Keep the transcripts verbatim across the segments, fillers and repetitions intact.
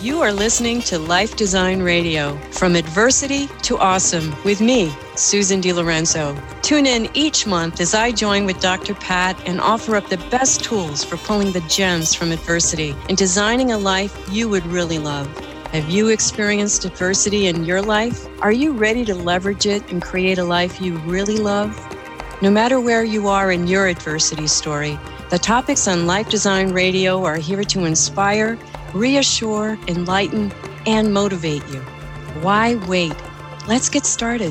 You are listening to Life Design Radio, from adversity to awesome, with me, Susan DiLorenzo. Tune in each month as I join with Doctor Pat and offer up the best tools for pulling the gems from adversity and designing a life you would really love. Have you experienced adversity in your life? Are you ready to leverage it and create a life you really love? No matter where you are in your adversity story, the topics on Life Design Radio are here to inspire, reassure, enlighten, and motivate you. Why wait? Let's get started.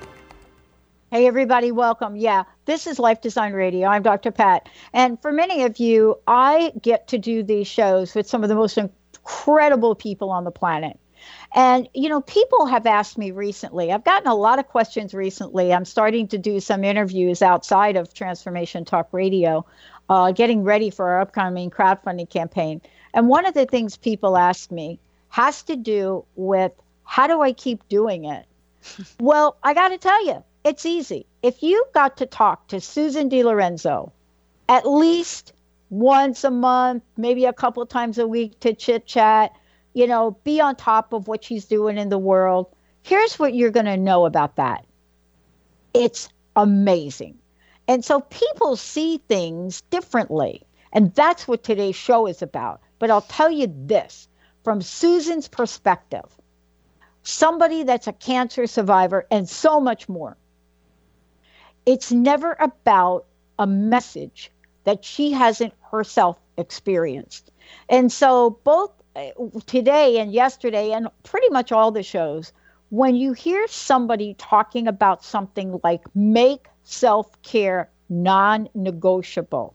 Hey, everybody, welcome. Yeah, this is Life Design Radio. I'm Doctor Pat. And for many of you, I get to do these shows with some of the most incredible people on the planet. And, you know, people have asked me recently, I've gotten a lot of questions recently. I'm starting to do some interviews outside of Transformation Talk Radio, uh, getting ready for our upcoming crowdfunding campaign. And one of the things people ask me has to do with, how do I keep doing it? Well, I got to tell you, it's easy. If you got to talk to Susan DiLorenzo at least once a month, maybe a couple of times a week to chit chat, you know, be on top of what she's doing in the world, here's what you're going to know about that. It's amazing. And so people see things differently. And that's what today's show is about. But I'll tell you this, from Susan's perspective, somebody that's a cancer survivor and so much more, it's never about a message that she hasn't herself experienced. And so both today and yesterday and pretty much all the shows, when you hear somebody talking about something like make self-care non-negotiable,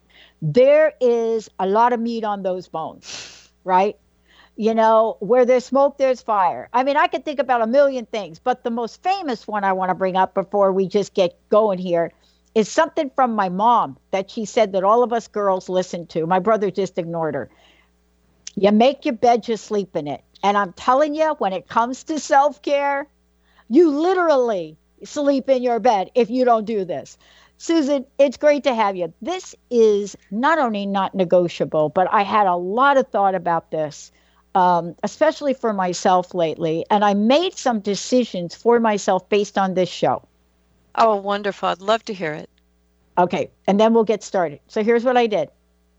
there is a lot of meat on those bones, right? You know, where there's smoke, there's fire. I mean, I could think about a million things, but the most famous one I want to bring up before we just get going here is something from my mom that she said that all of us girls listened to. My brother just ignored her. You make your bed, you sleep in it. And I'm telling you, when it comes to self-care, you literally sleep in your bed if you don't do this. Susan, it's great to have you. This is not only not negotiable, but I had a lot of thought about this, um, especially for myself lately. And I made some decisions for myself based on this show. Oh, wonderful. I'd love to hear it. Okay, and then we'll get started. So here's what I did.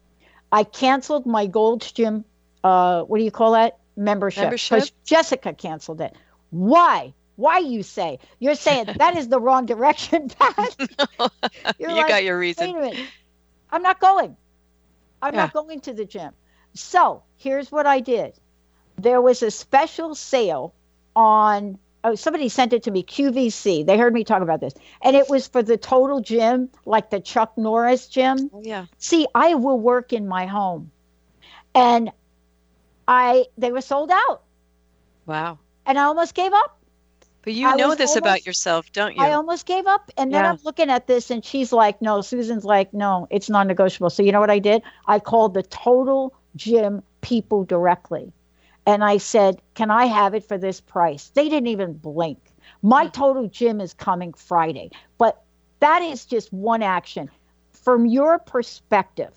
I canceled my Gold's Gym, uh, what do you call that? Membership. Membership? Because Jessica canceled it. Why? Why, you say? You're saying that is the wrong direction, Pat. No, you like, got your reason. Wait a minute. I'm not going. I'm Yeah. not going to the gym. So here's what I did. There was a special sale on, oh, somebody sent it to me, Q V C. They heard me talk about this. And it was for the total gym, like the Chuck Norris gym. Oh, yeah. See, I will work in my home. And I they were sold out. Wow. And I almost gave up. But you I know was this almost- about yourself, don't you? I almost gave up. And then Yeah. I'm looking at this and she's like, no, Susan's like, no, it's non-negotiable. So you know what I did? I called the total gym people directly. And I said, can I have it for this price? They didn't even blink. My total gym is coming Friday. But that is just one action. From your perspective,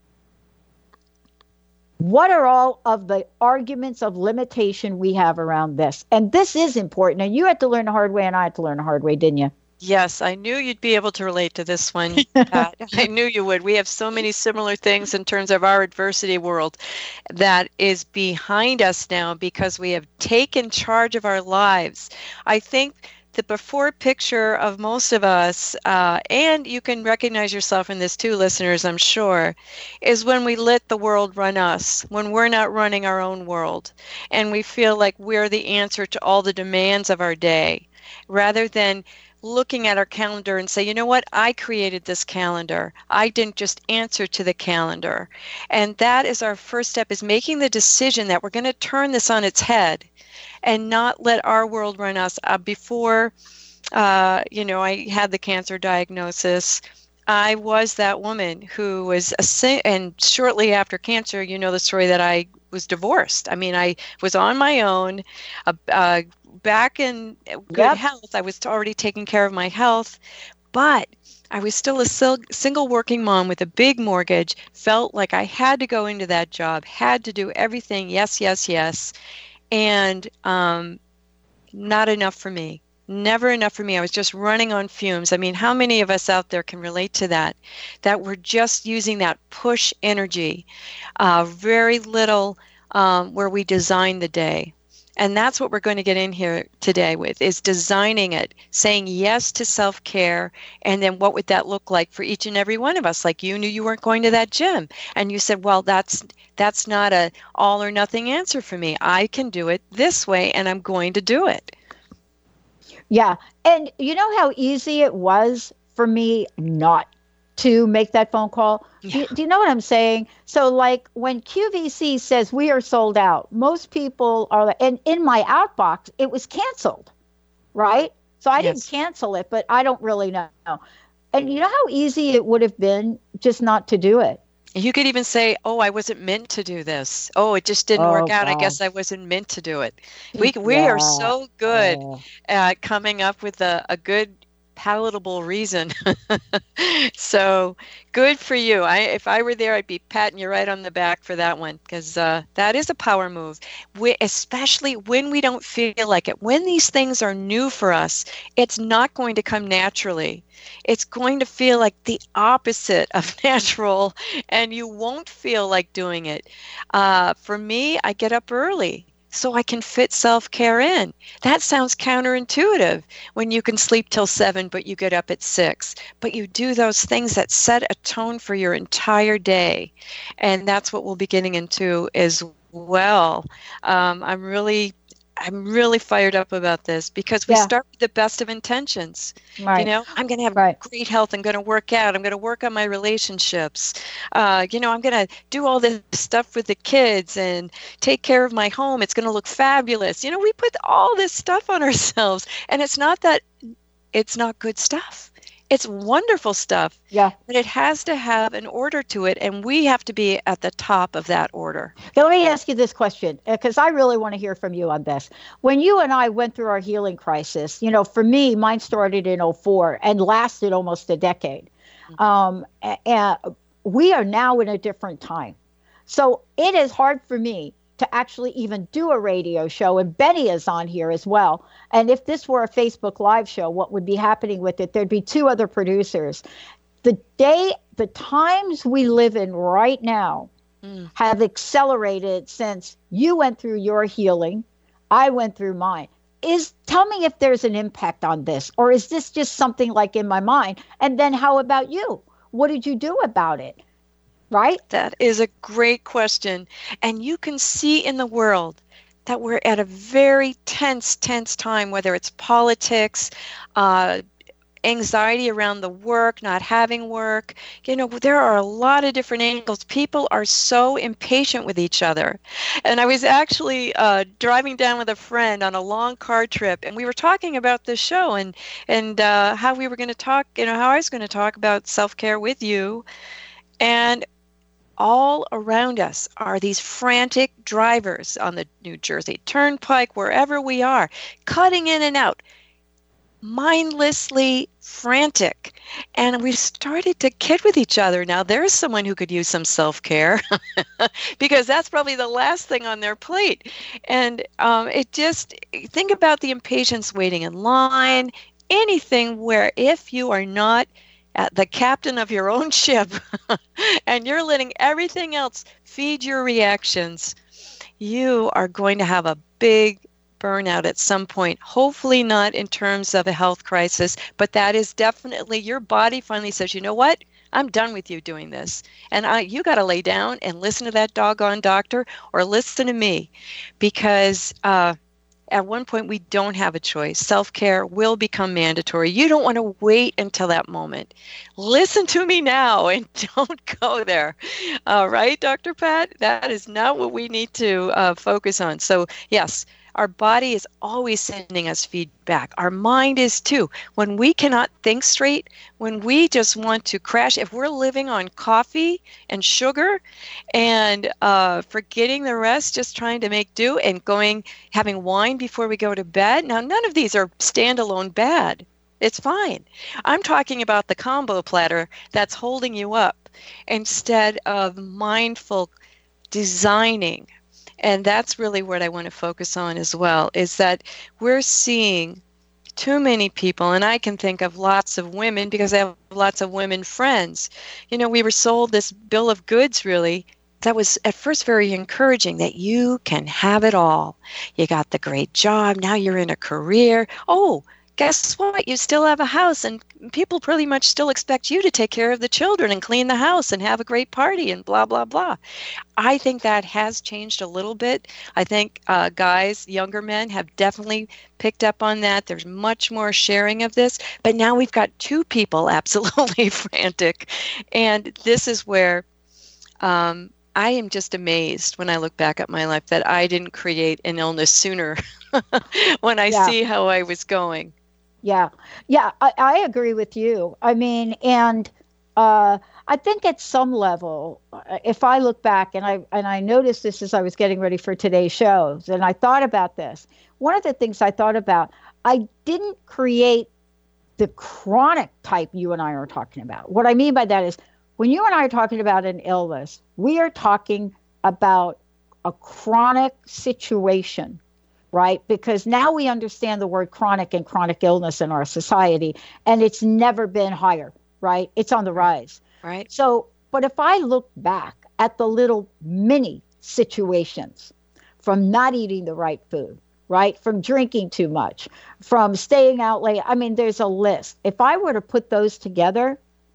what are all of the arguments of limitation we have around this? And this is important. And you had to learn the hard way, and I had to learn the hard way, didn't you? Yes, I knew you'd be able to relate to this one, Pat. I knew you would. We have so many similar things in terms of our adversity world that is behind us now because we have taken charge of our lives. I think the before picture of most of us, uh, and you can recognize yourself in this too, listeners, I'm sure, is when we let the world run us, when we're not running our own world, and we feel like we're the answer to all the demands of our day, rather than looking at our calendar and say, you know what, I created this calendar. I didn't just answer to the calendar. And that is our first step, is making the decision that we're going to turn this on its head and not let our world run us. Uh, before, uh, you know, I had the cancer diagnosis, I was that woman who was, a sing- and shortly after cancer, you know the story that I was divorced. I mean, I was on my own, uh, uh, back in good Yep. health. I was already taking care of my health, but I was still a sil- single working mom with a big mortgage, felt like I had to go into that job, had to do everything. Yes, yes, yes. And um, not enough for me. Never enough for me. I was just running on fumes. I mean, how many of us out there can relate to that? That we're just using that push energy, uh, very little um, where we design the day. And that's what we're going to get in here today with, is designing it, saying yes to self-care. And then what would that look like for each and every one of us? Like, you knew you weren't going to that gym, and you said, well, that's that's not a all or nothing answer for me. I can do it this way, and I'm going to do it. Yeah. And you know how easy it was for me not to make that phone call? Yeah. Do, you, do you know what I'm saying? So like when Q V C says we are sold out, most people are, and in my outbox, it was canceled, right? So I yes. didn't cancel it, but I don't really know. And you know how easy it would have been just not to do it? You could even say, oh, I wasn't meant to do this. Oh, it just didn't oh, work out. God. I guess I wasn't meant to do it. We we yeah. are so good oh. at coming up with a, a good, palatable reason. So good for you. I, if I were there, I'd be patting you right on the back for that one, because uh, that is a power move, we, especially when we don't feel like it. When these things are new for us, it's not going to come naturally. It's going to feel like the opposite of natural, and you won't feel like doing it. Uh, for me, I get up early so I can fit self-care in. That sounds counterintuitive when you can sleep till seven, but you get up at six. But you do those things that set a tone for your entire day. And that's what we'll be getting into as well. Um, I'm really I'm really fired up about this, because we yeah. start with the best of intentions. Right. You know, I'm going to have right. great health. I'm going to work out. I'm going to work on my relationships. Uh, you know, I'm going to do all this stuff with the kids and take care of my home. It's going to look fabulous. You know, we put all this stuff on ourselves, and it's not that it's not good stuff. It's wonderful stuff. Yeah. But it has to have an order to it, and we have to be at the top of that order. Now, let me ask you this question, because I really want to hear from you on this. When you and I went through our healing crisis, you know, for me, mine started in oh four and lasted almost a decade. Mm-hmm. Um, and we are now in a different time. So it is hard for me to actually even do a radio show, and Benny is on here as well. And if this were a Facebook Live show, what would be happening with it? There'd be two other producers. The day, the times we live in right now mm. have accelerated since you went through your healing, I went through mine. Is tell me if there's an impact on this, or is this just something like in my mind? And then how about you? What did you do about it? Right? That is a great question. And you can see in the world that we're at a very tense, tense time, whether it's politics, uh, anxiety around the work, not having work. You know, there are a lot of different angles. People are so impatient with each other. And I was actually uh, driving down with a friend on a long car trip, and we were talking about this show and, and uh, how we were going to talk, you know, how I was going to talk about self-care with you. And all around us are these frantic drivers on the New Jersey Turnpike, wherever we are, cutting in and out, mindlessly frantic. And we started to kid with each other. Now, there's someone who could use some self-care because that's probably the last thing on their plate. And um, it just, think about the impatience waiting in line, anything where if you are not at the captain of your own ship and you're letting everything else feed your reactions, you are going to have a big burnout at some point. Hopefully not in terms of a health crisis, but that is definitely your body finally says, you know what? I'm done with you doing this. And I, you got to lay down and listen to that doggone doctor or listen to me, because uh, at one point, we don't have a choice. Self-care will become mandatory. You don't want to wait until that moment. Listen to me now and don't go there. All right, Doctor Pat? That is not what we need to uh, focus on. So, yes, our body is always sending us feedback. Our mind is too. When we cannot think straight, when we just want to crash, if we're living on coffee and sugar and uh, forgetting the rest, just trying to make do and going, having wine before we go to bed. Now, none of these are standalone bad. It's fine. I'm talking about the combo platter that's holding you up instead of mindful designing. And that's really what I want to focus on as well, is that we're seeing too many people, and I can think of lots of women because I have lots of women friends. You know, we were sold this bill of goods, really, that was at first very encouraging, that you can have it all. You got the great job, now you're in a career. Oh, guess what? You still have a house, and people pretty much still expect you to take care of the children and clean the house and have a great party and blah, blah, blah. I think that has changed a little bit. I think uh, guys, younger men, have definitely picked up on that. There's much more sharing of this. But now we've got two people absolutely frantic. And this is where um, I am just amazed when I look back at my life that I didn't create an illness sooner when I Yeah. see how I was going. Yeah, yeah, I, I agree with you. I mean, and uh, I think at some level, uh, if I look back and I and I noticed this as I was getting ready for today's shows, and I thought about this. One of the things I thought about, I didn't create the chronic type you and I are talking about. What I mean by that is, when you and I are talking about an illness, we are talking about a chronic situation, right? Because now we understand the word chronic and chronic illness in our society, and it's never been higher, right? It's on the rise. Right. So, but if I look back at the little mini situations, from not eating the right food, right? From drinking too much, from staying out late. I mean, there's a list. If I were to put those together,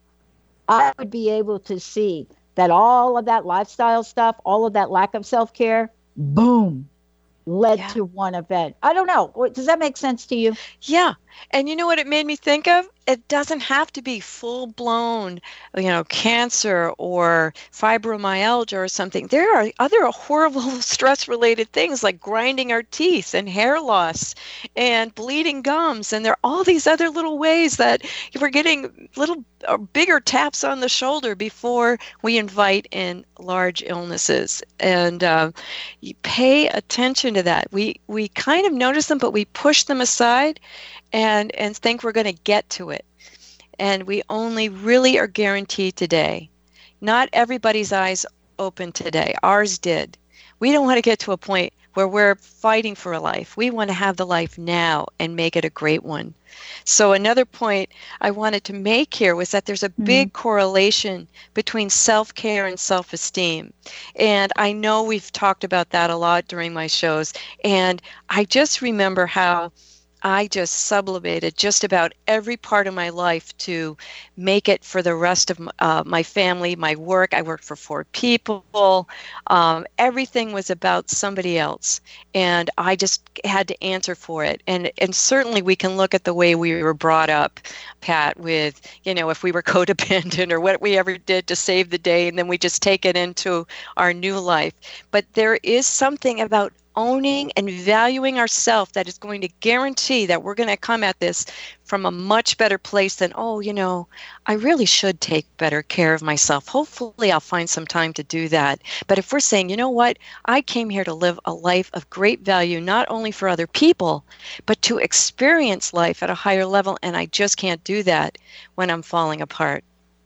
I would be able to see that all of that lifestyle stuff, all of that lack of self-care, boom, led Yeah. to one event. I don't know. What- Does that make sense to you? Yeah. And you know what it made me think of? It doesn't have to be full blown, you know, cancer or fibromyalgia or something. There are other horrible stress related things like grinding our teeth and hair loss and bleeding gums. And there are all these other little ways that we're getting little or bigger taps on the shoulder before we invite in large illnesses. And uh, you pay attention to that. We, we kind of notice them, but we push them aside and and think we're going to get to it. And we only really are guaranteed today. Not everybody's eyes open today. Ours did. We don't want to get to a point where we're fighting for a life. We want to have the life now and make it a great one. So another point I wanted to make here was that there's a big correlation between self-care and self-esteem. And I know we've talked about that a lot during my shows. And I just remember how I just sublimated just about every part of my life to make it for the rest of uh, my family, my work. I worked for four people. Um, everything was about somebody else, and I just had to answer for it. And and certainly we can look at the way we were brought up, Pat, with, you know, if we were codependent or what we ever did to save the day, and then we just take it into our new life. But there is something about owning and valuing ourselves that is going to guarantee that we're going to come at this from a much better place than, oh, you know, I really should take better care of myself. Hopefully I'll find some time to do that. But if we're saying, you know what, I came here to live a life of great value, not only for other people, but to experience life at a higher level, and I just can't do that when I'm falling apart.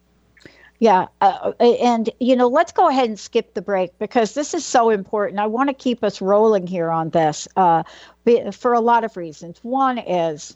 Yeah. Uh, and, you know, let's go ahead and skip the break because this is so important. I want to keep us rolling here on this uh, for a lot of reasons. One is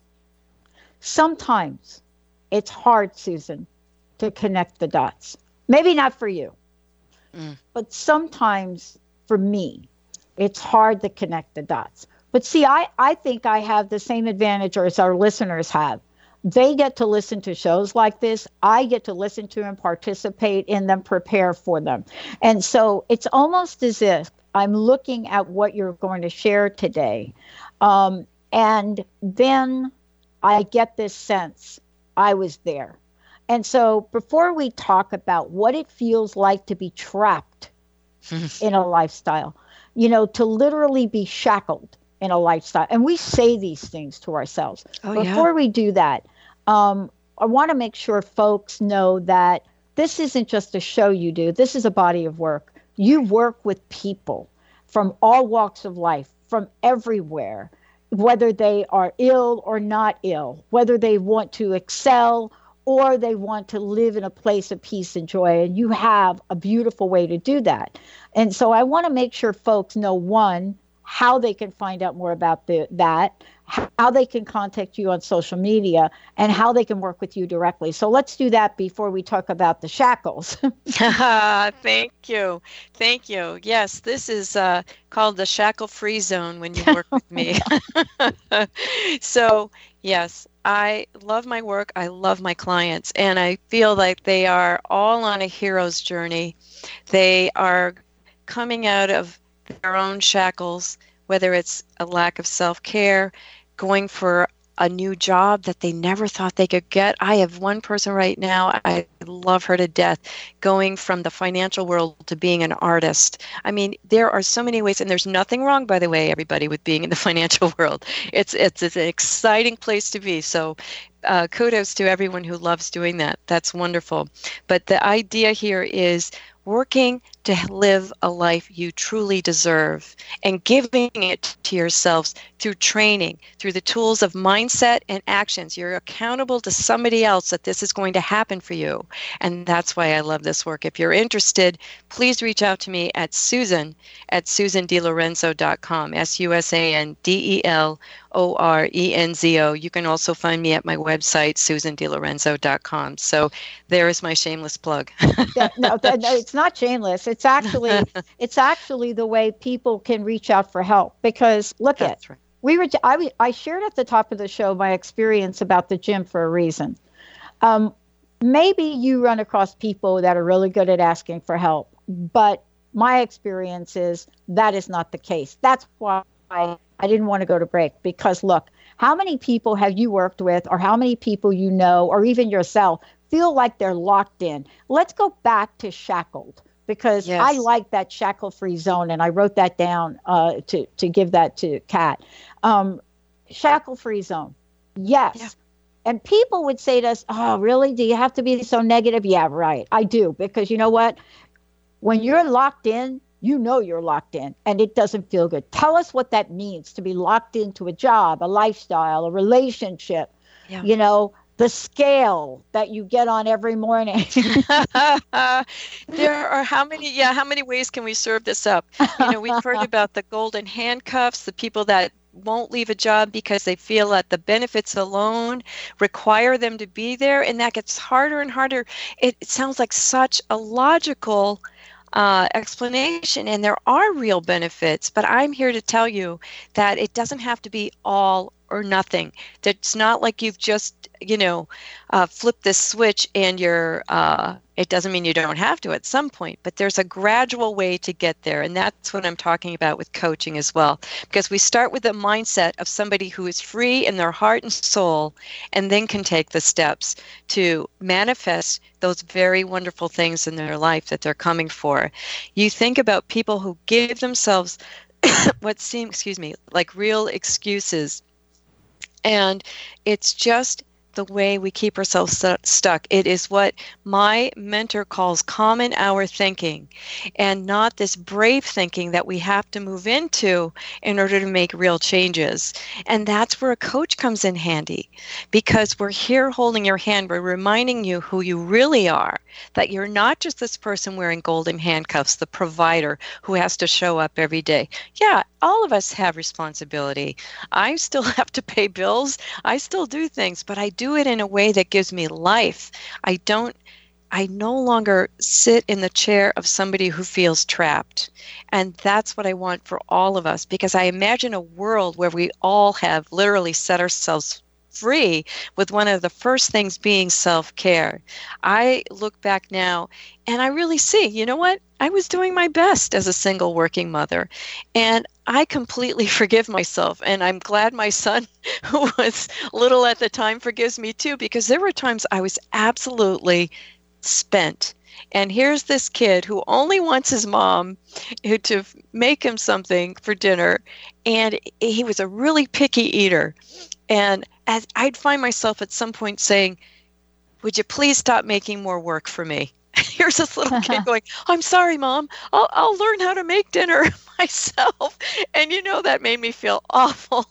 sometimes it's hard, Susan, to connect the dots. Maybe not for you, mm. but sometimes for me, it's hard to connect the dots. But see, I, I think I have the same advantage as our listeners have. They get to listen to shows like this. I get to listen to and participate in them, prepare for them. And so it's almost as if I'm looking at what you're going to share today. Um, and then I get this sense I was there. And so before we talk about what it feels like to be trapped in a lifestyle, you know, to literally be shackled in a lifestyle. And we say these things to ourselves. Oh, before yeah. we do that, Um, I want to make sure folks know that this isn't just a show you do. This is a body of work. You work with people from all walks of life, from everywhere. whether they are ill or not ill, whether they want to excel or they want to live in a place of peace and joy. And you have a beautiful way to do that. And so I want to make sure folks know, one, how they can find out more about the, that, how they can contact you on social media, and how they can work with you directly. So let's do that before we talk about the shackles. Thank you. Thank you. Yes, this is uh, called the shackle-free zone when you work with me. So, yes, I love my work. I love my clients, and I feel like they are all on a hero's journey. They are coming out of their own shackles, whether it's a lack of self-care, going for a new job that they never thought they could get. I have one person right now, I love her to death, going from the financial world to being an artist. I mean, there are so many ways, and there's nothing wrong, by the way, everybody, with being in the financial world. It's it's, it's an exciting place to be. So uh, kudos to everyone who loves doing that. That's wonderful. But the idea here is working to live a life you truly deserve and giving it to yourselves through training, through the tools of mindset and actions. You're accountable to somebody else that this is going to happen for you. And that's why I love this work. If you're interested, please reach out to me at Susan at susan de lorenzo dot com, S U S A N D E L O R E N Z O. You can also find me at my website, susan de lorenzo dot com. So there is my shameless plug. that, no, that, no, it's not shameless. It's actually it's actually the way people can reach out for help. Because look That's at right. we were I, I shared at the top of the show my experience about the gym for a reason. Um, maybe you run across people that are really good at asking for help, but my experience is that is not the case. That's why I, I didn't want to go to break, because look, how many people have you worked with, or how many people you know, or even yourself, feel like they're locked in? Let's go back to shackled, because Yes. I like that shackle-free zone, and I wrote that down uh, to, to give that to Kat. Um, shackle-free zone. Yes. Yeah. And people would say to us, oh, really? Do you have to be so negative? Yeah, right. I do. Because you know what? When you're locked in, you know you're locked in, and it doesn't feel good. Tell us what that means to be locked into a job, a lifestyle, a relationship, Yeah. you know, the scale that you get on every morning. There are how many, yeah, how many ways can we serve this up? You know, we've heard about the golden handcuffs, the people that won't leave a job because they feel that the benefits alone require them to be there, and that gets harder and harder. It, it sounds like such a logical uh, explanation, and there are real benefits, but I'm here to tell you that it doesn't have to be all or nothing. It's not like you've just, you know, uh, flipped this switch and you're, uh, it doesn't mean you don't have to at some point, but there's a gradual way to get there. And that's what I'm talking about with coaching as well, because we start with the mindset of somebody who is free in their heart and soul, and then can take the steps to manifest those very wonderful things in their life that they're coming for. You think about people who give themselves what seem, excuse me, like real excuses. And it's just the way we keep ourselves stu- stuck. It is what my mentor calls common hour thinking, and not this brave thinking that we have to move into in order to make real changes. And that's where a coach comes in handy, because we're here holding your hand. We're reminding you who you really are, that you're not just this person wearing golden handcuffs, the provider who has to show up every day. Yeah, all of us have responsibility. I still have to pay bills. I still do things, but I do it in a way that gives me life. I don't, I no longer sit in the chair of somebody who feels trapped. And that's what I want for all of us, because I imagine a world where we all have literally set ourselves free, with one of the first things being self-care. I look back now and I really see, you know what? I was doing my best as a single working mother, and I completely forgive myself. And I'm glad my son, who was little at the time, forgives me too, because there were times I was absolutely spent. And here's this kid who only wants his mom who to make him something for dinner. And he was a really picky eater. And as I'd find myself at some point saying, would you please stop making more work for me? Here's this little kid going, I'm sorry, Mom, I'll, I'll learn how to make dinner myself. And you know, that made me feel awful.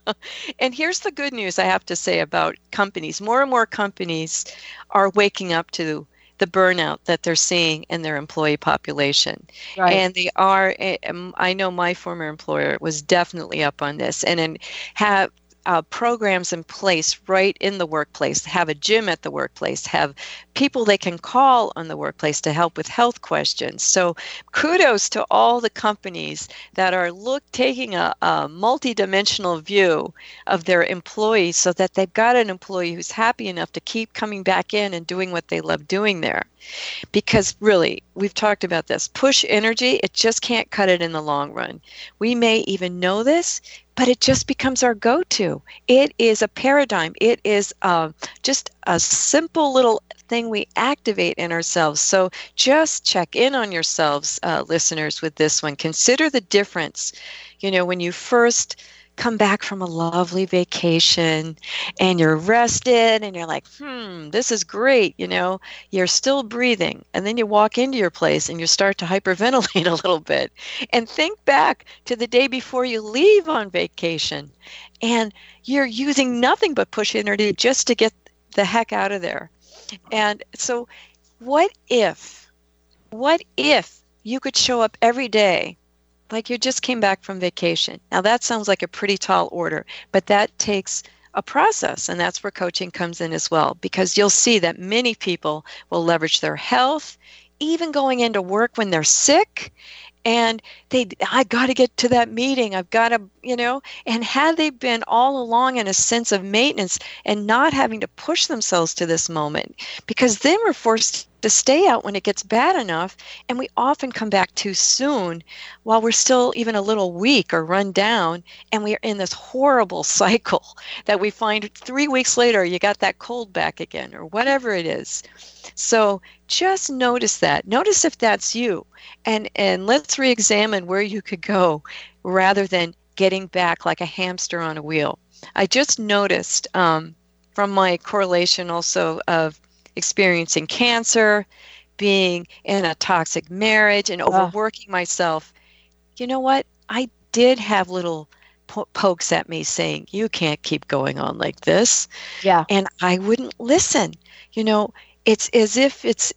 And here's the good news I have to say about companies. More and more companies are waking up to the burnout that they're seeing in their employee population. Right. And they are, I know my former employer was definitely up on this, and in have Uh, programs in place right in the workplace, have a gym at the workplace, have people they can call on the workplace to help with health questions. So kudos to all the companies that are look taking a, a multidimensional view of their employees so that they've got an employee who's happy enough to keep coming back in and doing what they love doing there. Because really, we've talked about this, push energy, it just can't cut it in the long run. We may even know this, but it just becomes our go-to. It is a paradigm. It is uh, just a simple little thing we activate in ourselves. So just check in on yourselves, uh, listeners, with this one. Consider the difference. You know, when you first come back from a lovely vacation and you're rested and you're like, hmm, this is great. You know, you're still breathing. And then you walk into your place and you start to hyperventilate a little bit. And think back to the day before you leave on vacation and you're using nothing but push energy just to get the heck out of there. And so what if, what if you could show up every day like you just came back from vacation? Now that sounds like a pretty tall order, but that takes a process, and that's where coaching comes in as well, because you'll see that many people will leverage their health, even going into work when they're sick, and they, I got to get to that meeting. I've got to, you know, and had they been all along in a sense of maintenance and not having to push themselves to this moment, because then we're forced to stay out when it gets bad enough, and we often come back too soon while we're still even a little weak or run down, and we're in this horrible cycle that we find three weeks later you got that cold back again or whatever it is. So just notice that. Notice if that's you, and and let's re-examine where you could go rather than getting back like a hamster on a wheel. I just noticed um, from my correlation also of experiencing cancer, being in a toxic marriage, and overworking uh. myself, you know what? I did have little po- pokes at me saying, you can't keep going on like this. Yeah. And I wouldn't listen. You know, it's as if it's,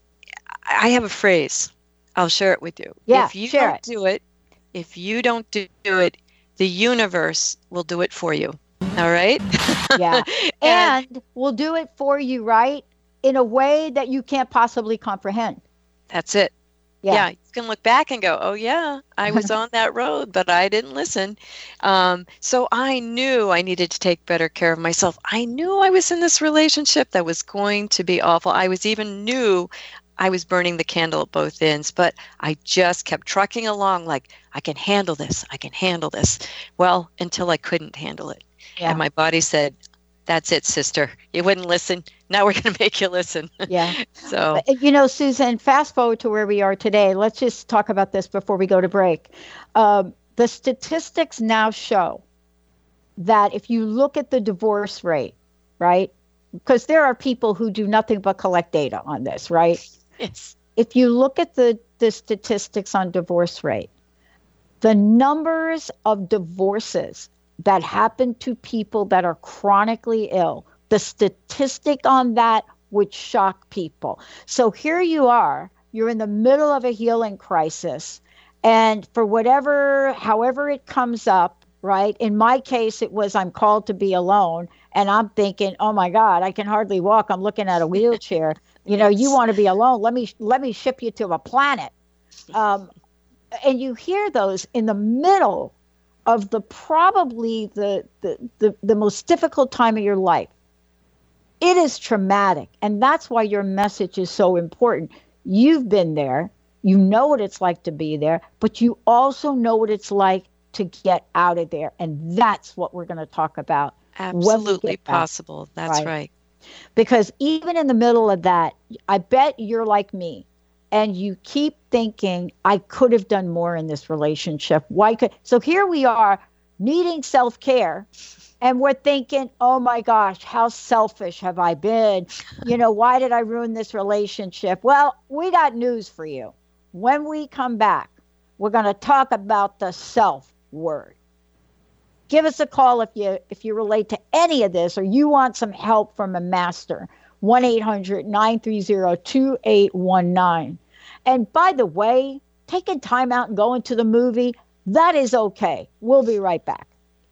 I have a phrase. I'll share it with you. Yeah, if you share don't it. do it, if you don't do it, the universe will do it for you. All right? Yeah. and, and we'll do it for you, right? In a way that you can't possibly comprehend. That's it. Yeah. yeah. You can look back and go, oh, yeah, I was on that road, but I didn't listen. Um, so I knew I needed to take better care of myself. I knew I was in this relationship that was going to be awful. I was even knew I was burning the candle at both ends, but I just kept trucking along like, I can handle this. I can handle this. Well, until I couldn't handle it. Yeah. And my body said, that's it, sister. You wouldn't listen. Now we're going to make you listen. Yeah. So, you know, Susan, fast forward to where we are today. Let's just talk about this before we go to break. Um, the statistics now show that if you look at the divorce rate, right? Because there are people who do nothing but collect data on this, right? Yes. If you look at the, the statistics on divorce rate, the numbers of divorces that happen to people that are chronically ill, the statistic on that would shock people. So here you are, you're in the middle of a healing crisis, and for whatever, however it comes up, right? In my case, it was I'm called to be alone, and I'm thinking, oh my God, I can hardly walk. I'm looking at a wheelchair. You know, you want to be alone. Let me let me ship you to a planet. Um, and you hear those in the middle of the probably the, the the the most difficult time of your life. It is traumatic, and that's why your message is so important. You've been there, you know what it's like to be there, but you also know what it's like to get out of there, and that's what we're going to talk about. Absolutely possible. That's right. right. Because even in the middle of that, I bet you're like me. And you keep thinking, I could have done more in this relationship. Why could? So here we are, needing self-care, and we're thinking, oh my gosh, how selfish have I been? You know, why did I ruin this relationship? Well, we got news for you. When we come back, we're going to talk about the self word. Give us a call if you if you relate to any of this or you want some help from a master. one eight hundred nine three zero two eight one nine. And by the way, taking time out and going to the movie, that is okay. We'll be right back.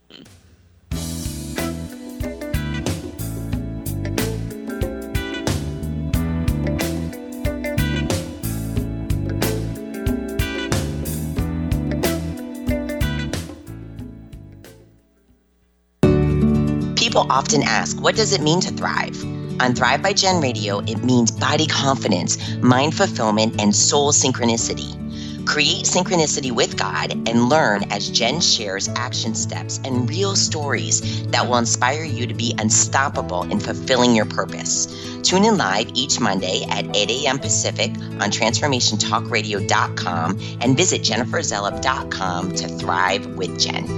People often ask, what does it mean to thrive? On Thrive by Jen Radio, it means body confidence, mind fulfillment, and soul synchronicity. Create synchronicity with God and learn as Jen shares action steps and real stories that will inspire you to be unstoppable in fulfilling your purpose. Tune in live each Monday at eight a.m. Pacific on transformation talk radio dot com and visit jennifer zellup dot com to thrive with Jen.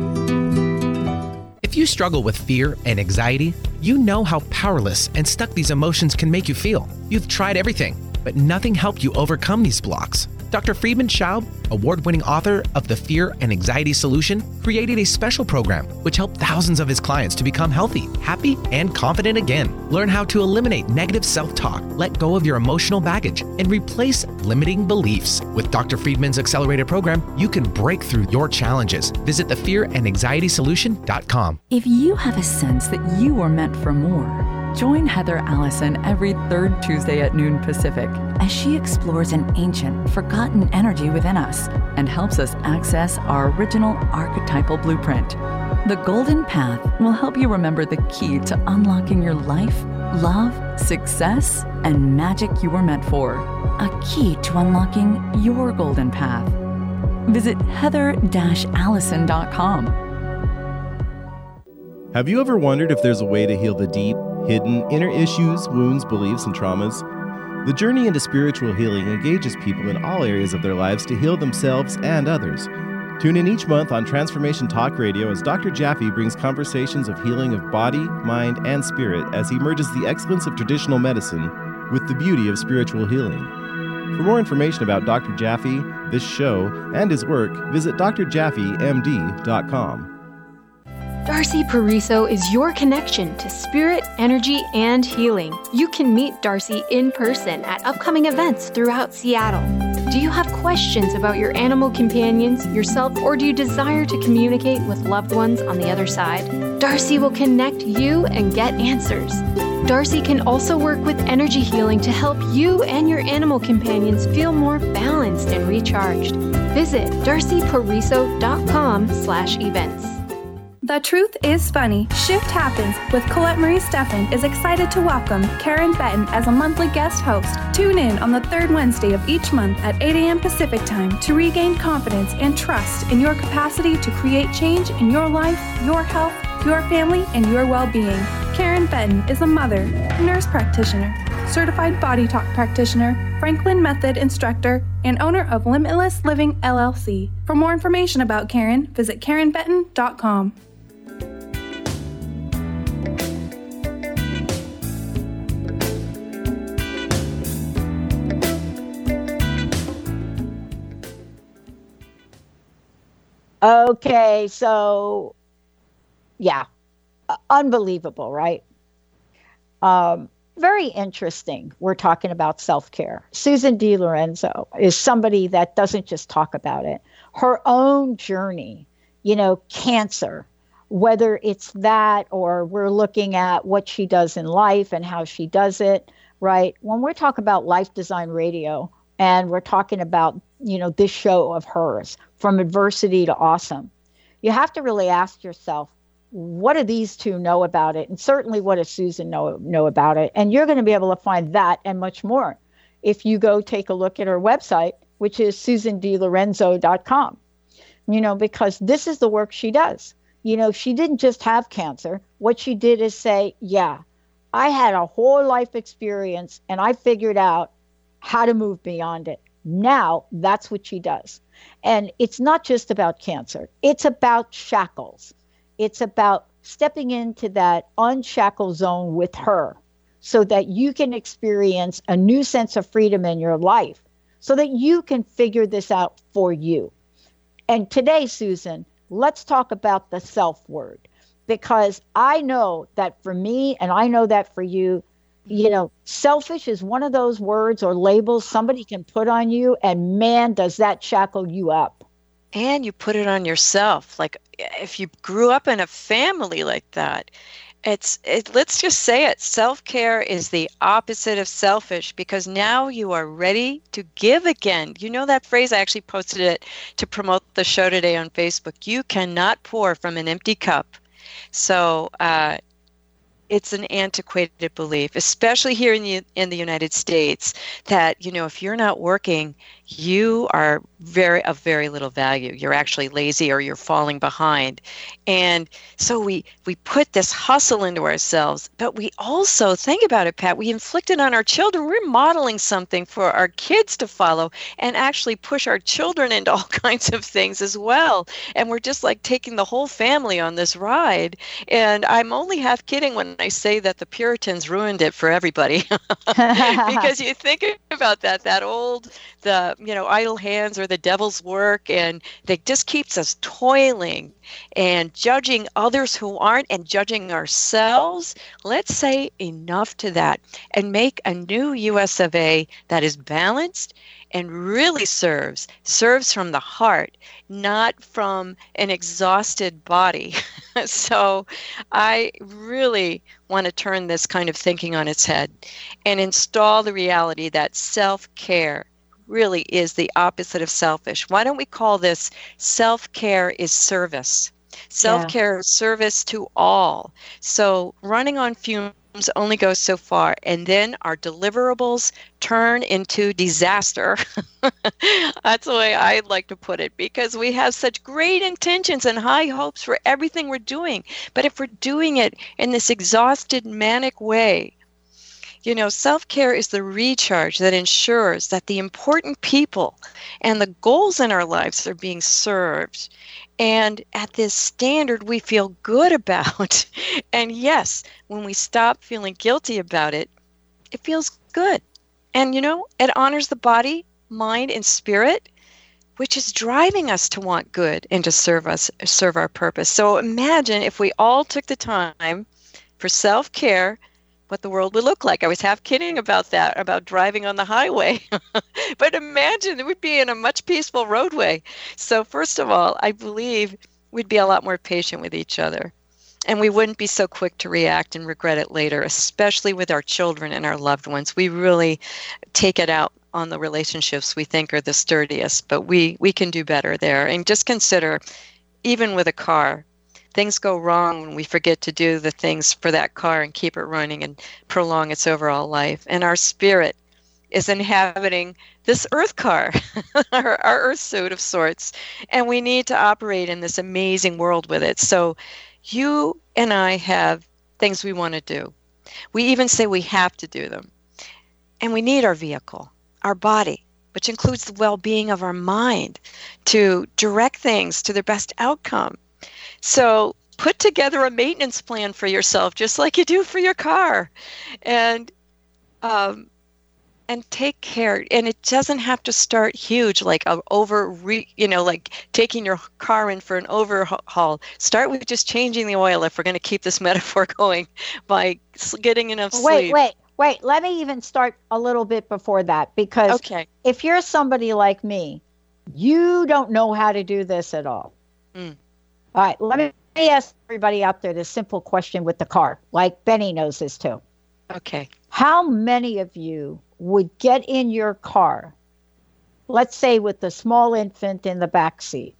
If you struggle with fear and anxiety, you know how powerless and stuck these emotions can make you feel. You've tried everything, but nothing helped you overcome these blocks. Doctor Friedemann Schaub, award-winning author of The Fear and Anxiety Solution, created a special program which helped thousands of his clients to become healthy, happy, and confident again. Learn how to eliminate negative self-talk, let go of your emotional baggage, and replace limiting beliefs. With Doctor Friedman's accelerated program, you can break through your challenges. Visit the fear and anxiety solution dot com. If you have a sense that you are meant for more, join Heather Allison every third Tuesday at noon Pacific as she explores an ancient, forgotten energy within us and helps us access our original archetypal blueprint. The Golden Path will help you remember the key to unlocking your life, love, success, and magic you were meant for. A key to unlocking your golden path. Visit heather dash allison dot com. Have you ever wondered if there's a way to heal the deep, hidden, inner issues, wounds, beliefs, and traumas? The journey into spiritual healing engages people in all areas of their lives to heal themselves and others. Tune in each month on Transformation Talk Radio as Doctor Jaffe brings conversations of healing of body, mind, and spirit as he merges the excellence of traditional medicine with the beauty of spiritual healing. For more information about Doctor Jaffe, this show, and his work, visit d r jaffe m d dot com. Darcy Pariso is your connection to spirit, energy, and healing. You can meet Darcy in person at upcoming events throughout Seattle. Do you have questions about your animal companions, yourself, or do you desire to communicate with loved ones on the other side? Darcy will connect you and get answers. Darcy can also work with energy healing to help you and your animal companions feel more balanced and recharged. Visit darcy pariso dot com slash events. The Truth is Funny. Shift Happens with Colette Marie Steffen is excited to welcome Karen Benton as a monthly guest host. Tune in on the third Wednesday of each month at eight a.m. Pacific Time to regain confidence and trust in your capacity to create change in your life, your health, your family, and your well-being. Karen Benton is a mother, nurse practitioner, certified body talk practitioner, Franklin Method instructor, and owner of Limitless Living L L C. For more information about Karen, visit karen benton dot com. Okay, so yeah, uh, unbelievable, right? Um, very interesting. We're talking about self-care. Susan DiLorenzo is somebody that doesn't just talk about it. Her own journey, you know, cancer, whether it's that or we're looking at what she does in life and how she does it, right? When we're talking about Life Design Radio and we're talking about, you know, this show of hers, from adversity to awesome, you have to really ask yourself, what do these two know about it? And certainly what does Susan know, know about it? And you're going to be able to find that and much more if you go take a look at her website, which is susan d lorenzo dot com, you know, because this is the work she does. You know, she didn't just have cancer. What she did is say, yeah, I had a whole life experience and I figured out how to move beyond it. Now that's what she does. And it's not just about cancer. It's about shackles. It's about stepping into that unshackled zone with her so that you can experience a new sense of freedom in your life so that you can figure this out for you. And today, Susan, let's talk about the self word, because I know that for me, and I know that for you, you know, selfish is one of those words or labels somebody can put on you, and man, does that shackle you up. And you put it on yourself. Like if you grew up in a family like that, it's it, let's just say it. Self-care is the opposite of selfish, because now you are ready to give again. You know that phrase? I actually posted it to promote the show today on Facebook. You cannot pour from an empty cup. So uh, it's an antiquated belief, especially here in the in the United States, that, you know, if you're not working, you are very of very little value. You're actually lazy, or you're falling behind. And so we we put this hustle into ourselves, but we also, think about it, Pat, we inflict it on our children. We're modeling something for our kids to follow and actually push our children into all kinds of things as well. And we're just like taking the whole family on this ride. And I'm only half kidding when I say that the Puritans ruined it for everybody. Because you think about that, that old, the, you know, idle hands or the devil's work, and that just keeps us toiling and judging others who aren't, and judging ourselves. Let's say enough to that and make a new U S of A that is balanced and really serves, serves from the heart, not from an exhausted body. So I really want to turn this kind of thinking on its head and install the reality that self-care really is the opposite of selfish. Why don't we call this self-care is service? Self-care is service to all. So running on fumes only goes so far, and then our deliverables turn into disaster. That's the way I'd like to put it, because we have such great intentions and high hopes for everything we're doing. But if we're doing it in this exhausted, manic way, you know, self-care is the recharge that ensures that the important people and the goals in our lives are being served, and at this standard we feel good about. And yes, when we stop feeling guilty about it, it feels good. And, you know, it honors the body, mind, and spirit, which is driving us to want good and to serve us, serve our purpose. So imagine if we all took the time for self-care, what the world would look like. I was half kidding about that, about driving on the highway. But imagine it would be in a much peaceful roadway. So first of all, I believe we'd be a lot more patient with each other. And we wouldn't be so quick to react and regret it later, especially with our children and our loved ones. We really take it out on the relationships we think are the sturdiest, but we, we can do better there. And just consider, even with a car, things go wrong when we forget to do the things for that car and keep it running and prolong its overall life. And our spirit is inhabiting this earth car, our, our earth suit of sorts, and we need to operate in this amazing world with it. So you and I have things we want to do. We even say we have to do them. And we need our vehicle, our body, which includes the well-being of our mind, to direct things to their best outcome. So put together a maintenance plan for yourself, just like you do for your car, and um, and take care. And it doesn't have to start huge, like a over, re, you know, like taking your car in for an overhaul. Start with just changing the oil, if we're going to keep this metaphor going, by getting enough sleep. Wait, wait, wait. Let me even start a little bit before that, because okay. If you're somebody like me, you don't know how to do this at all. Mm. All right, let me ask everybody out there this simple question with the car, like Benny knows this too. Okay. How many of you would get in your car, let's say with the small infant in the back seat,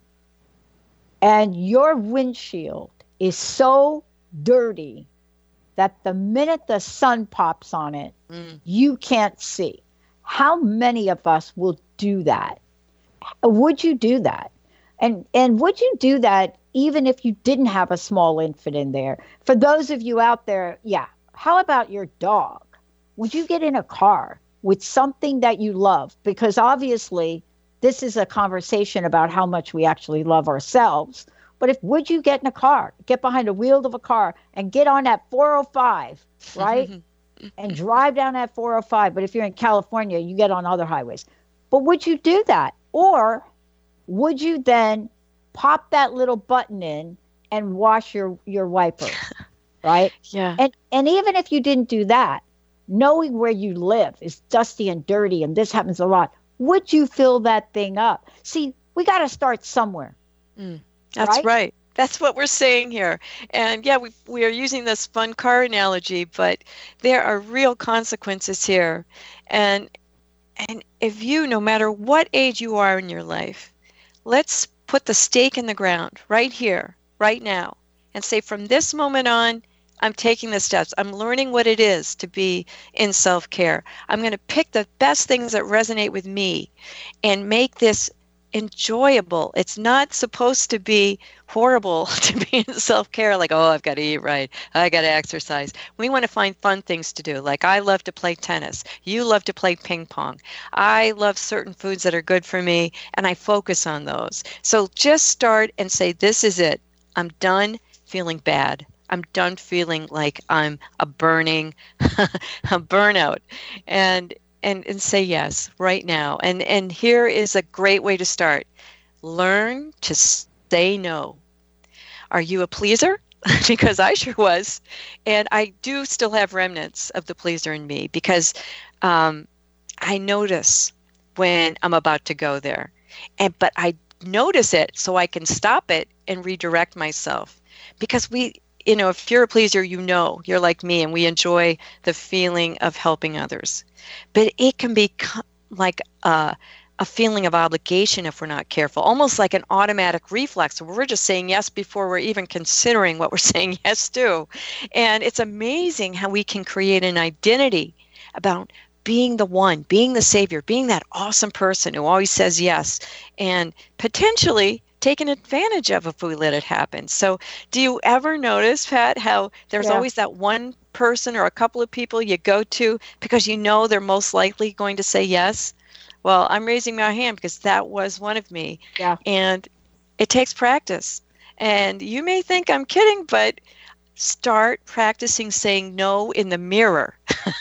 and your windshield is so dirty that the minute the sun pops on it, mm. you can't see? How many of us will do that? Would you do that? And and would you do that even if you didn't have a small infant in there? For those of you out there, yeah. How about your dog? Would you get in a car with something that you love, because obviously this is a conversation about how much we actually love ourselves. But if would you get in a car, get behind the wheel of a car and get on that four oh five, right? And drive down that four oh five. But if you're in California, you get on other highways. But would you do that? Or would you then pop that little button in and wash your, your wiper, right? Yeah. And and even if you didn't do that, knowing where you live is dusty and dirty, and this happens a lot, would you fill that thing up? See, we got to start somewhere. Mm, that's right? right. That's what we're saying here. And yeah, we we are using this fun car analogy, but there are real consequences here. And and if you, no matter what age you are in your life, let's put the stake in the ground right here, right now, and say from this moment on, I'm taking the steps. I'm learning what it is to be in self-care. I'm going to pick the best things that resonate with me and make this enjoyable. It's not supposed to be horrible to be in self-care, like, oh, I've got to eat right, I got to exercise. We want to find fun things to do. Like, I love to play tennis. You love to play ping pong. I love certain foods that are good for me, and I focus on those. So just start and say, this is it. I'm done feeling bad. I'm done feeling like I'm a burning, a burnout. And And, and say yes right now. And and here is a great way to start. Learn to say no. Are you a pleaser? Because I sure was. And I do still have remnants of the pleaser in me, because um, I notice when I'm about to go there. And but I notice it so I can stop it and redirect myself. Because we, you know, if you're a pleaser, you know, you're like me, and we enjoy the feeling of helping others. But it can be like a, a feeling of obligation if we're not careful, almost like an automatic reflex. We're just saying yes before we're even considering what we're saying yes to. And it's amazing how we can create an identity about being the one, being the savior, being that awesome person who always says yes, and potentially taken advantage of if we let it happen. So do you ever notice, Pat, how there's yeah. always that one person or a couple of people you go to because you know they're most likely going to say yes? Well, I'm raising my hand because that was one of me. Yeah. And it takes practice. And you may think I'm kidding, but start practicing saying no in the mirror.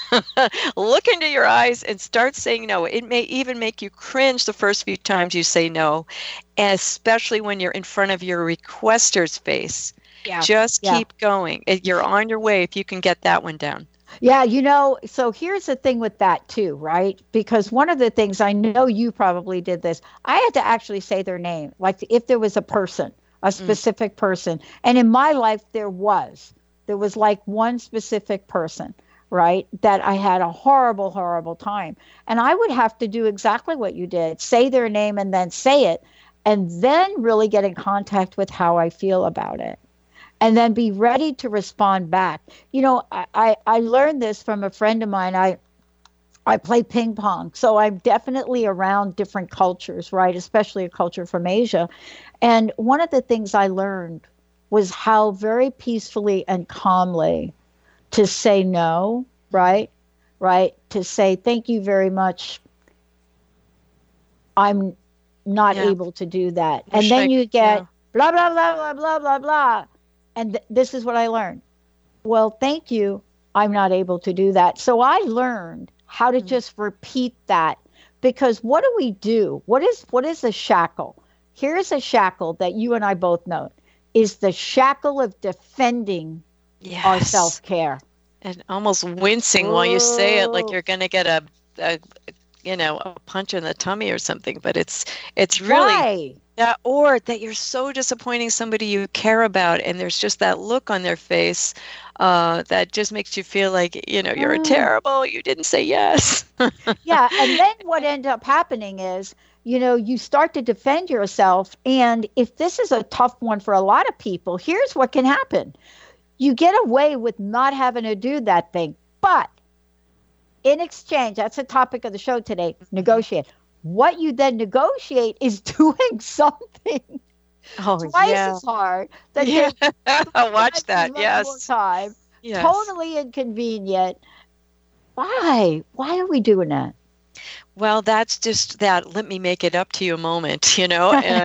Look into your eyes and start saying no. It may even make you cringe the first few times you say no, especially when you're in front of your requester's face. Yeah. Just yeah. keep going. You're on your way if you can get that one down. Yeah, you know, so here's the thing with that too, right? Because one of the things, I know you probably did this, I had to actually say their name, like if there was a person, a specific mm. person. And in my life, there was. There was like one specific person, right, that I had a horrible, horrible time. And I would have to do exactly what you did, say their name and then say it, and then really get in contact with how I feel about it. And then be ready to respond back. You know, I, I, I learned this from a friend of mine. I I play ping pong, so I'm definitely around different cultures, right? Especially a culture from Asia. And one of the things I learned was how very peacefully and calmly to say no, right? Right? To say, thank you very much. I'm not yeah. able to do that. And then you get yeah. blah, blah, blah, blah, blah, blah, blah. And th- this is what I learned. Well, thank you. I'm not able to do that. So I learned how to mm-hmm. just repeat that, because what do we do? What is what is a shackle? Here's a shackle that you and I both know, is the shackle of defending yes. our self-care. And almost wincing Whoa. While you say it, like you're going to get a, a, you know, a punch in the tummy or something. But it's it's really... Why? Yeah, or that you're so disappointing somebody you care about, and there's just that look on their face uh, that just makes you feel like, you know, you're mm. terrible, you didn't say yes. Yeah, and then what ends up happening is, you know, you start to defend yourself, and if this is a tough one for a lot of people, here's what can happen. You get away with not having to do that thing, but in exchange, that's the topic of the show today, negotiate. What you then negotiate is doing something oh, twice yeah. as hard. That yeah. Watch that, yes. Time, yes. Totally inconvenient. Why? Why are we doing that? Well, that's just that let me make it up to you moment, you know, and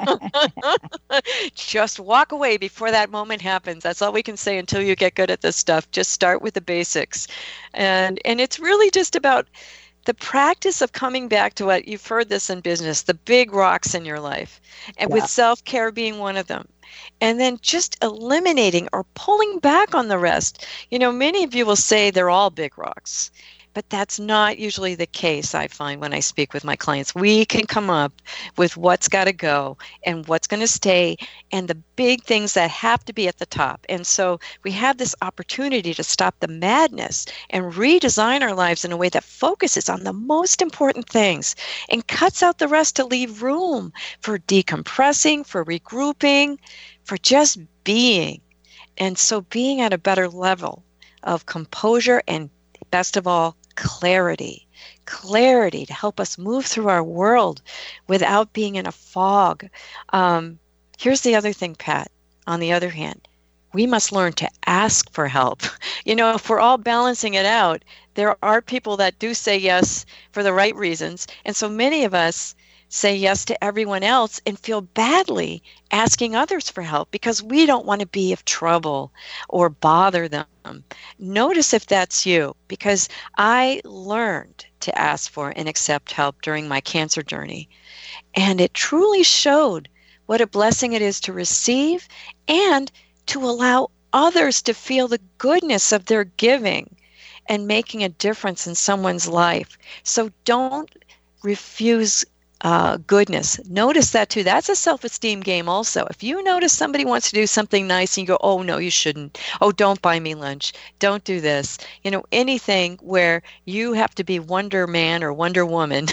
just walk away before that moment happens. That's all we can say until you get good at this stuff. Just start with the basics. And and it's really just about the practice of coming back to what you've heard this in business, the big rocks in your life, and Yeah. with self-care being one of them. And then just eliminating or pulling back on the rest. You know, many of you will say they're all big rocks. But that's not usually the case, I find, when I speak with my clients. We can come up with what's got to go and what's going to stay and the big things that have to be at the top. And so we have this opportunity to stop the madness and redesign our lives in a way that focuses on the most important things and cuts out the rest to leave room for decompressing, for regrouping, for just being. And so being at a better level of composure and, best of all, clarity. Clarity to help us move through our world without being in a fog. Um, here's the other thing, Pat. On the other hand, we must learn to ask for help. You know, if we're all balancing it out, there are people that do say yes for the right reasons. And so many of us say yes to everyone else and feel badly asking others for help because we don't want to be of trouble or bother them. Notice if that's you, because I learned to ask for and accept help during my cancer journey. And it truly showed what a blessing it is to receive and to allow others to feel the goodness of their giving and making a difference in someone's life. So don't refuse Uh, goodness. Notice that too. That's a self-esteem game also. If you notice somebody wants to do something nice and you go, oh, no, you shouldn't. Oh, don't buy me lunch. Don't do this. You know, anything where you have to be Wonder Man or Wonder Woman,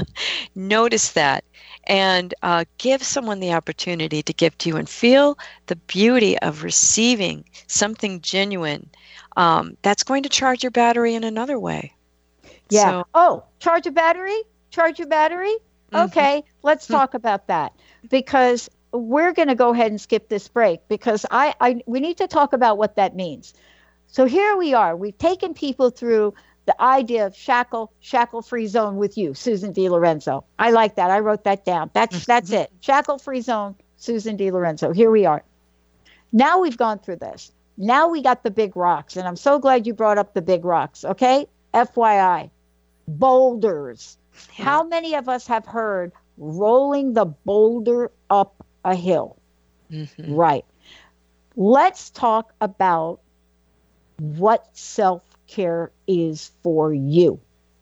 notice that and uh, give someone the opportunity to give to you and feel the beauty of receiving something genuine um, that's going to charge your battery in another way. Yeah. So, oh, charge a battery? Charge your battery? Okay, mm-hmm. let's talk about that, because we're going to go ahead and skip this break because I, I we need to talk about what that means. So here we are. We've taken people through the idea of shackle, shackle-free zone with you, Susan DiLorenzo. I like that. I wrote that down. That's that's it. Shackle-free zone, Susan DiLorenzo. Here we are. Now we've gone through this. Now we got the big rocks, and I'm so glad you brought up the big rocks, okay? F Y I, boulders. Yeah. How many of us have heard rolling the boulder up a hill? Mm-hmm. Right. Let's talk about what self-care is for you.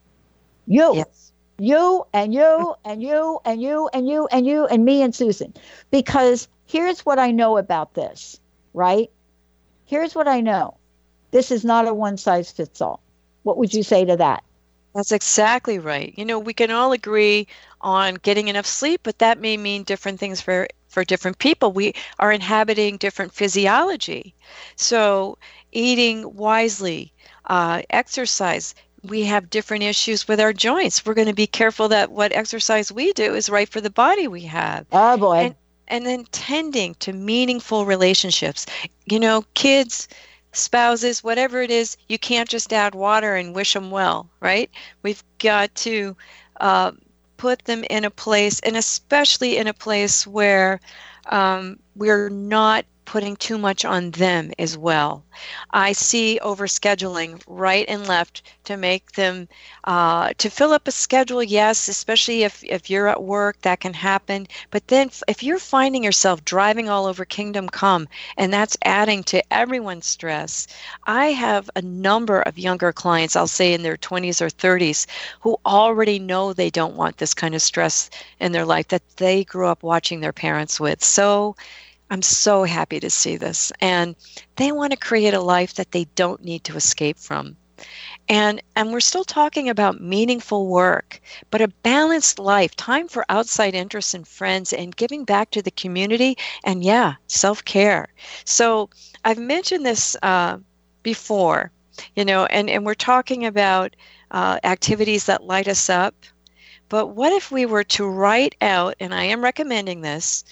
You. Yes. You and you and you and you and you and you and me and Susan. Because here's what I know about this, right? Here's what I know. This is not a one-size-fits-all. What would you say to that? That's exactly right. You know, we can all agree on getting enough sleep, but that may mean different things for, for different people. We are inhabiting different physiology. So eating wisely, uh, exercise, we have different issues with our joints. We're going to be careful that what exercise we do is right for the body we have. Oh, boy. And, and then tending to meaningful relationships. You know, kids, spouses, whatever it is, you can't just add water and wish them well, right? We've got to uh, put them in a place, and especially in a place where um, we're not putting too much on them as well. I see overscheduling right and left to make them, uh, to fill up a schedule, yes, especially if, if you're at work, that can happen. But then if you're finding yourself driving all over Kingdom Come, and that's adding to everyone's stress, I have a number of younger clients, I'll say in their twenties or thirties, who already know they don't want this kind of stress in their life that they grew up watching their parents with. So I'm so happy to see this. And they want to create a life that they don't need to escape from. And and we're still talking about meaningful work, but a balanced life, time for outside interests and friends, and giving back to the community, and yeah, self-care. So I've mentioned this uh, before, you know, and, and we're talking about uh, activities that light us up. But what if we were to write out, and I am recommending this,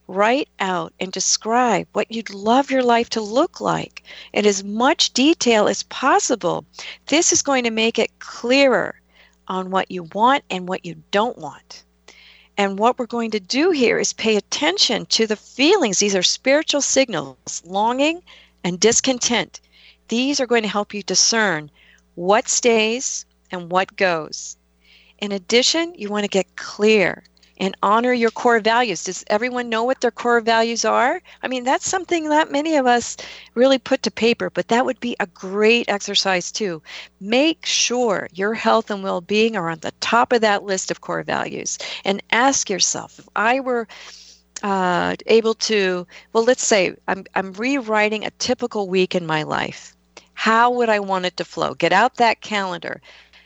write out and describe what you'd love your life to look like in as much detail as possible. This is going to make it clearer on what you want and what you don't want. And what we're going to do here is pay attention to the feelings. These are spiritual signals, longing and discontent. These are going to help you discern what stays and what goes. In addition, you want to get clear and honor your core values. Does everyone know what their core values are? I mean, that's something that many of us really put to paper, but that would be a great exercise too. Make sure your health and well-being are on the top of that list of core values. And ask yourself, if I were uh, able to, well, let's say I'm, I'm rewriting a typical week in my life. How would I want it to flow? Get out that calendar.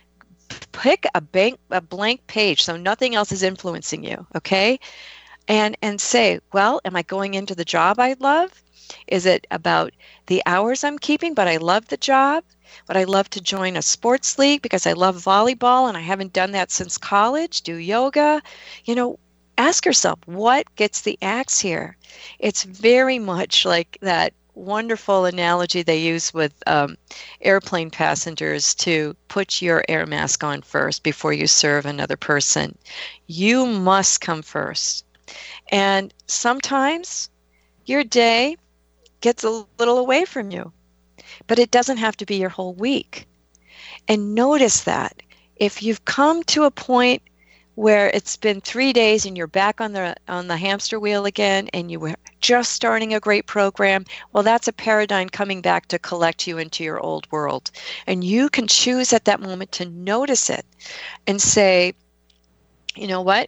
Pick a blank, a blank page so nothing else is influencing you, okay? And and say, well, am I going into the job I love? Is it about the hours I'm keeping, but I love the job? Would I love to join a sports league because I love volleyball and I haven't done that since college? Do yoga? You know, ask yourself, what gets the axe here? It's very much like that wonderful analogy they use with um, airplane passengers to put your air mask on first before you serve another person. You must come first. And sometimes your day gets a little away from you, but it doesn't have to be your whole week. And notice that if you've come to a point where it's been three days and you're back on the on the hamster wheel again and you were just starting a great program, well, that's a paradigm coming back to collect you into your old world. And you can choose at that moment to notice it and say, you know what?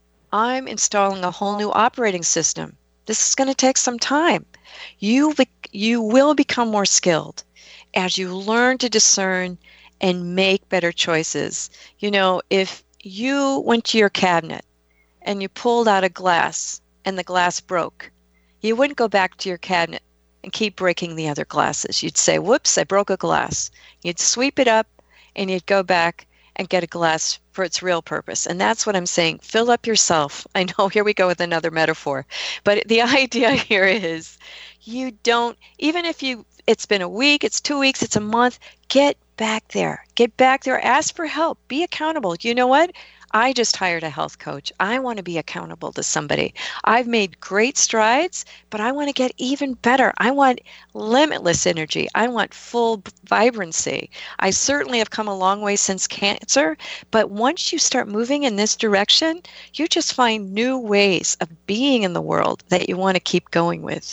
I'm installing a whole new operating system. This is going to take some time. You be, you will become more skilled as you learn to discern and make better choices. You know, if you went to your cabinet and you pulled out a glass and the glass broke, you wouldn't go back to your cabinet and keep breaking the other glasses. You'd say, whoops, I broke a glass. You'd sweep it up and you'd go back and get a glass for its real purpose. And that's what I'm saying. Fill up yourself. I know, here we go with another metaphor. But the idea here is you don't, even if you, it's been a week, it's two weeks, it's a month, get back there. Get back there. Ask for help. Be accountable. You know what? I just hired a health coach. I want to be accountable to somebody. I've made great strides, but I want to get even better. I want limitless energy. I want full vibrancy. I certainly have come a long way since cancer, but once you start moving in this direction, you just find new ways of being in the world that you want to keep going with.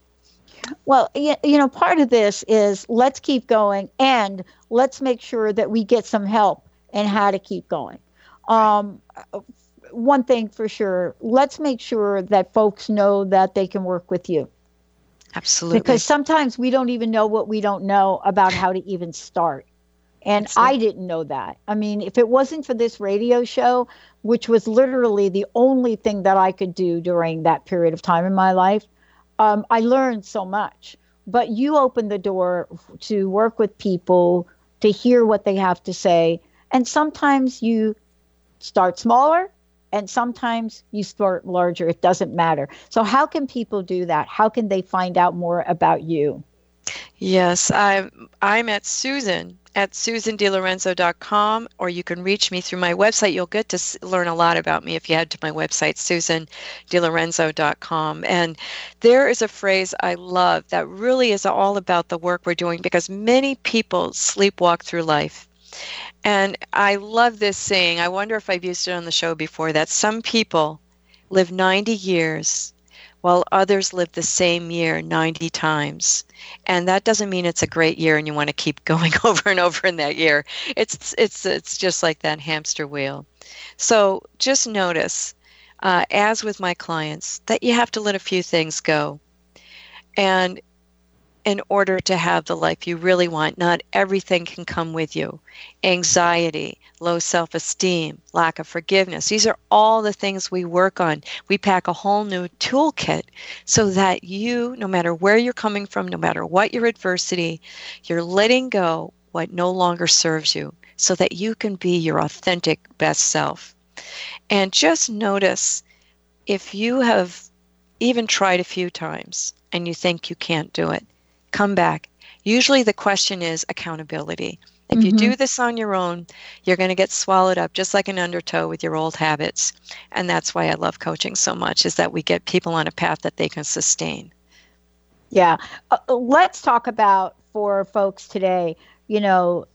Well, you know, part of this is let's keep going and let's make sure that we get some help in how to keep going. Um, one thing for sure, let's make sure that folks know that they can work with you. Absolutely. Because sometimes we don't even know what we don't know about how to even start. And Absolutely. I didn't know that. I mean, if it wasn't for this radio show, which was literally the only thing that I could do during that period of time in my life, um, I learned so much. But you opened the door to work with people, to hear what they have to say. And sometimes you start smaller and sometimes you start larger. It doesn't matter. So how can people do that? How can they find out more about you? Yes, I'm, I'm at Susan at susan de lorenzo dot com, or you can reach me through my website. You'll get to s- learn a lot about me if you head to my website, susan de lorenzo dot com. And there is a phrase I love that really is all about the work we're doing, because many people sleepwalk through life. And I love this saying. I wonder if I've used it on the show before, that some people live ninety years while others live the same year ninety times. And that doesn't mean it's a great year and you want to keep going over and over in that year. It's it's it's just like that hamster wheel. So just notice, uh, as with my clients, that you have to let a few things go. And in order to have the life you really want, not everything can come with you. Anxiety, low self-esteem, lack of forgiveness. These are all the things we work on. We pack a whole new toolkit so that you, no matter where you're coming from, no matter what your adversity, you're letting go what no longer serves you so that you can be your authentic best self. And just notice, if you have even tried a few times and you think you can't do it, come back. Usually the question is accountability. If you Mm-hmm. do this on your own, you're going to get swallowed up just like an undertow with your old habits. And that's why I love coaching so much, is that we get people on a path that they can sustain. Yeah. Uh, let's talk about, for folks today, you know,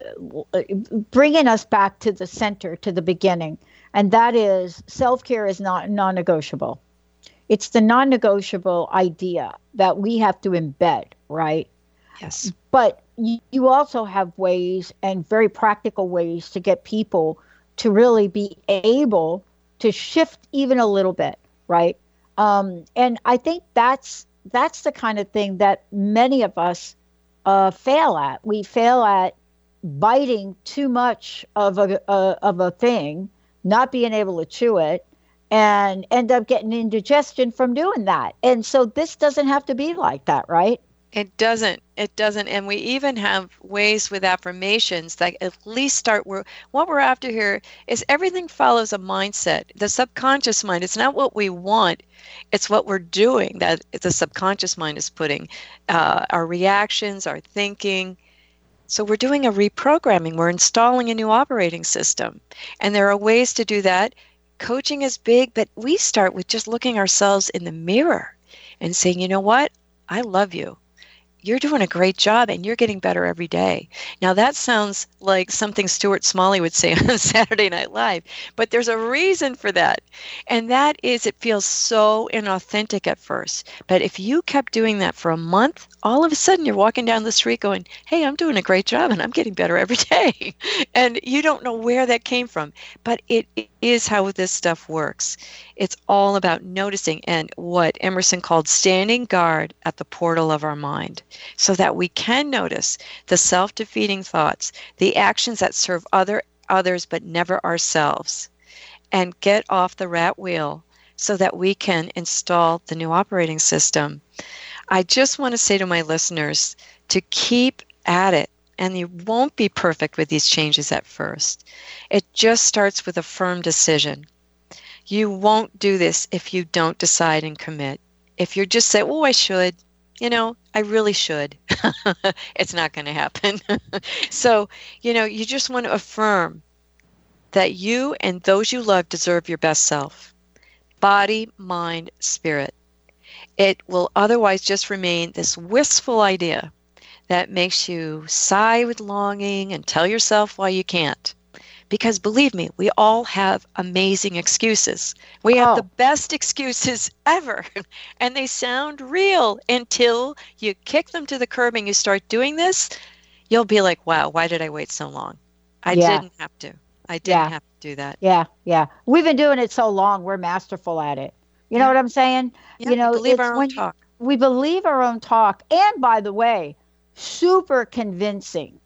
bringing us back to the center, to the beginning. And that is, self-care is not non-negotiable. It's the non-negotiable idea that we have to embed, right? Yes. But you, you also have ways, and very practical ways, to get people to really be able to shift even a little bit, right? Um, and I think that's that's the kind of thing that many of us uh, fail at. We fail at biting too much of a, a of a thing, not being able to chew it, and end up getting indigestion from doing that. And so this doesn't have to be like that, right? It doesn't. It doesn't. And we even have ways with affirmations that at least start where what we're after here is everything follows a mindset. The subconscious mind, it's not what we want, it's what we're doing that the subconscious mind is putting, uh, our reactions, our thinking. So we're doing a reprogramming. We're installing a new operating system. And there are ways to do that. Coaching is big, but we start with just looking ourselves in the mirror and saying, you know what? I love you. You're doing a great job and you're getting better every day. Now that sounds like something Stuart Smalley would say on Saturday Night Live, but there's a reason for that. And that is, it feels so inauthentic at first. But if you kept doing that for a month, all of a sudden you're walking down the street going, hey, I'm doing a great job and I'm getting better every day. And you don't know where that came from, but it is how this stuff works. It's all about noticing and what Emerson called standing guard at the portal of our mind, so that we can notice the self-defeating thoughts, the actions that serve other others but never ourselves, and get off the rat wheel so that we can install the new operating system. I just want to say to my listeners to keep at it. And you won't be perfect with these changes at first. It just starts with a firm decision. You won't do this if you don't decide and commit. If you're just saying, oh, I should, you know, I really should. It's not going to happen. So, you know, you just want to affirm that you and those you love deserve your best self. Body, mind, spirit. It will otherwise just remain this wistful idea that makes you sigh with longing and tell yourself why you can't. Because believe me, we all have amazing excuses. We have Oh. the best excuses ever. And they sound real until you kick them to the curb and you start doing this. You'll be like, wow, why did I wait so long? I Yeah. didn't have to. I didn't Yeah. have to do that. Yeah, yeah. We've been doing it so long, we're masterful at it. You know Yeah. what I'm saying? Yeah, you know, believe it's our own when talk. we believe our own talk. And by the way, super convincing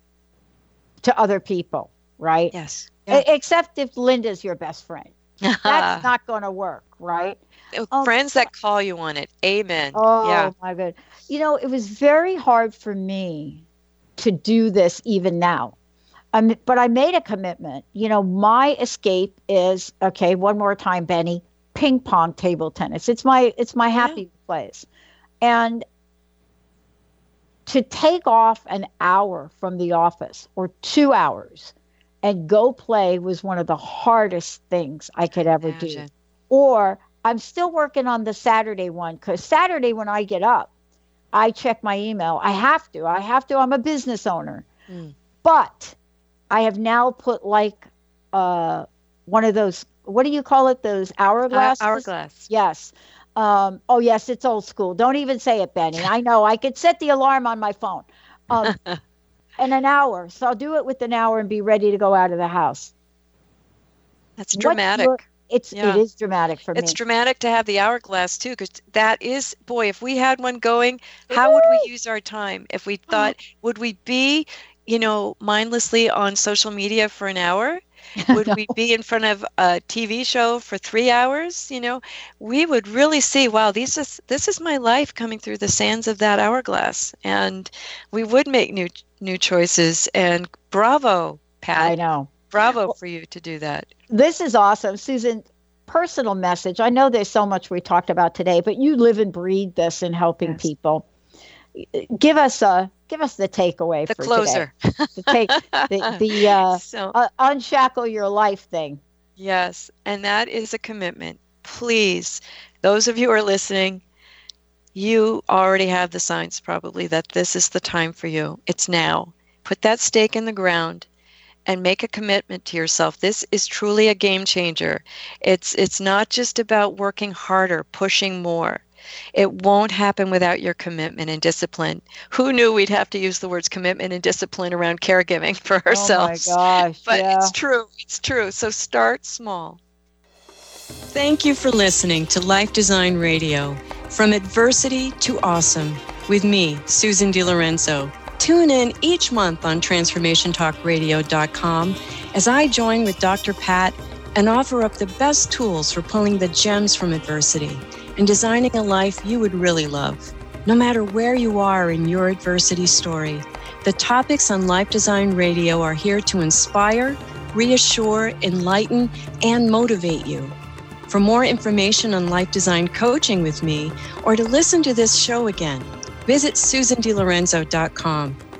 to other people, right? Yes. E- Except if Linda's your best friend. That's not going to work, right? Um, Friends that call you on it. Amen. Oh, Yeah. my God. You know, it was very hard for me to do this even now. Um, but I made a commitment. You know, my escape is, okay, one more time, Benny, ping pong table tennis. It's my it's my happy place. And to take off an hour from the office or two hours and go play was one of the hardest things I could ever do. Imagine. Or I'm still working on the Saturday one, because Saturday when I get up, I check my email. I have to. I have to. I'm a business owner. Mm. But I have now put like uh, one of those, what do you call it? Those hourglasses? Uh, hourglass. Yes. Um, oh, yes, it's old school. Don't even say it, Benny. I know. I could set the alarm on my phone. Um, in an hour. So I'll do it with an hour and be ready to go out of the house. That's What's dramatic. your- it's Yeah. It is dramatic for It's me. dramatic to have the hourglass too, because that is, boy, if we had one going, how would we use our time? If we thought, would we be, you know, mindlessly on social media for an hour? Would No. we be in front of a T V show for three hours? You know, we would really see, wow, this is this is my life coming through the sands of that hourglass, and we would make new new choices. And bravo, Pat. I know. Bravo for you to do that. This is awesome. Susan, personal message. I know there's so much we talked about today, but you live and breathe this in helping yes. people. Give us a give us the takeaway the for closer. Today. The take the, the uh, so, uh, unshackle your life thing. Yes, and that is a commitment. Please, those of you who are listening, you already have the signs probably that this is the time for you. It's now. Put that stake in the ground and make a commitment to yourself. This is truly a game changer. It's it's not just about working harder, pushing more. It won't happen without your commitment and discipline. Who knew we'd have to use the words commitment and discipline around caregiving for ourselves? Oh my gosh. But yeah. it's true. It's true. So start small. Thank you for listening to Life Design Radio. From adversity to awesome, with me, Susan DiLorenzo. Tune in each month on transformation talk radio dot com as I join with Doctor Pat and offer up the best tools for pulling the gems from adversity and designing a life you would really love. No matter where you are in your adversity story, the topics on Life Design Radio are here to inspire, reassure, enlighten, and motivate you. For more information on life design coaching with me, or to listen to this show again, visit susan di lorenzo dot com.